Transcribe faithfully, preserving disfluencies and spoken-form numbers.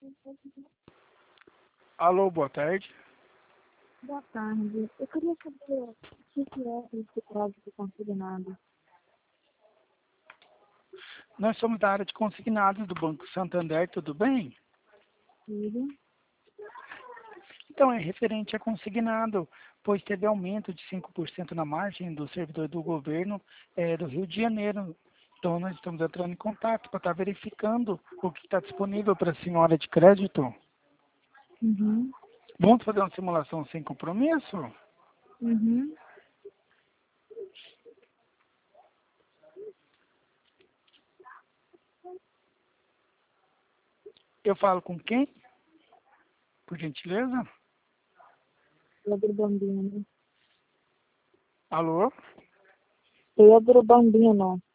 Alô, boa tarde. Boa tarde. Eu queria saber o que que é esse crédito consignado. Nós somos da área de consignados do Banco Santander, tudo bem? Tudo. Então, é referente a consignado, pois teve aumento de cinco por cento na margem do servidor do governo eh, do Rio de Janeiro. Então, nós estamos entrando em contato para estar verificando o que está disponível para a senhora de crédito. Uhum. Vamos fazer uma simulação sem compromisso? Uhum. Eu falo com quem? Por gentileza? Pedro Bambino. Alô? Pedro Bambino.